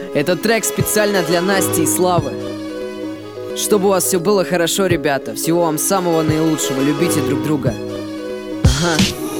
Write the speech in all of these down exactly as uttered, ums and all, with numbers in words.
Этот трек специально для Насти и Славы. Чтобы у вас все было хорошо, ребята. Всего вам самого наилучшего. Любите друг друга. Ага.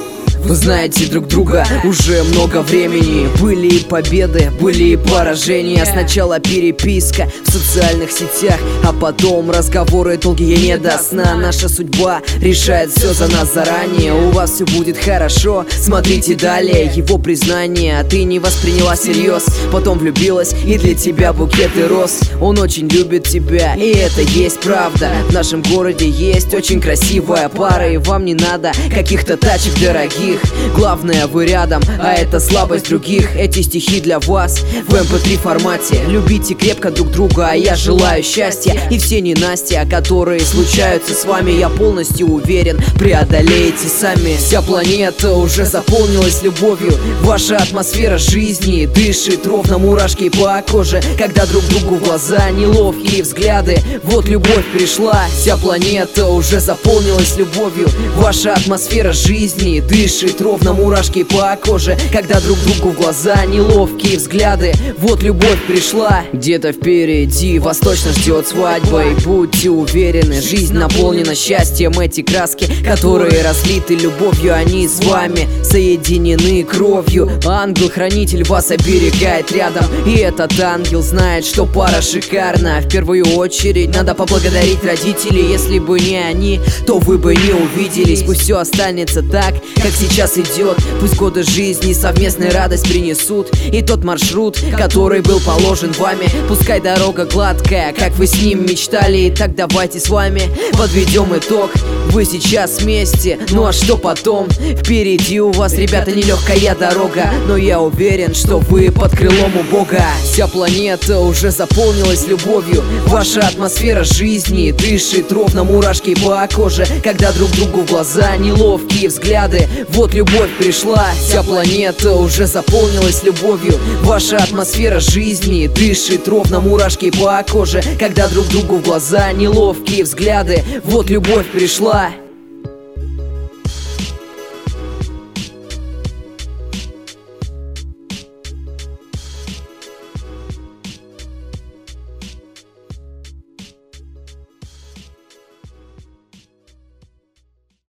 Вы знаете друг друга уже много времени. Были и победы, были и поражения. Сначала переписка в социальных сетях, а потом разговоры долгие не до сна. Наша судьба решает все за нас заранее. У вас все будет хорошо, смотрите далее. Его признание, а ты не восприняла всерьез. Потом влюбилась, и для тебя букеты роз. Он очень любит тебя, и это есть правда. В нашем городе есть очень красивая пара, и вам не надо каких-то тачек дорогих. Главное, вы рядом, а это слабость других. Эти стихи для вас в эм пэ три формате. Любите крепко друг друга, а я желаю счастья. И все ненастья, которые случаются с вами, я полностью уверен, преодолеете сами. Вся планета уже заполнилась любовью. Ваша атмосфера жизни дышит ровно, мурашки по коже, когда друг другу в глаза неловкие взгляды. Вот любовь пришла. Вся планета уже заполнилась любовью. Ваша атмосфера жизни дышит ровно, мурашки по коже, когда друг другу в глаза неловкие взгляды. Вот любовь пришла. Где-то впереди вас точно ждет свадьба. И будьте уверены, жизнь наполнена счастьем. Эти краски, которые разлиты любовью, они с вами соединены кровью. Ангел-хранитель вас оберегает рядом, и этот ангел знает, что пара шикарна. В первую очередь надо поблагодарить родителей. Если бы не они, то вы бы не увиделись. Пусть все останется так, как сейчас идет. Пусть годы жизни совместной радость принесут, и тот маршрут, который был положен вами. Пускай дорога гладкая, как вы с ним мечтали. И так давайте с вами подведем итог. Вы сейчас вместе, ну а что потом? Впереди у вас, ребята, нелегкая дорога, но я уверен, что вы под крылом у Бога. Вся планета уже заполнилась любовью. Ваша атмосфера жизни дышит ровно, мурашки по коже, когда друг другу в глаза неловкие взгляды. Вот любовь пришла. Вся планета уже заполнилась любовью. Ваша атмосфера жизни дышит ровно, мурашки по коже, когда друг другу в глаза неловкие взгляды. Вот любовь пришла.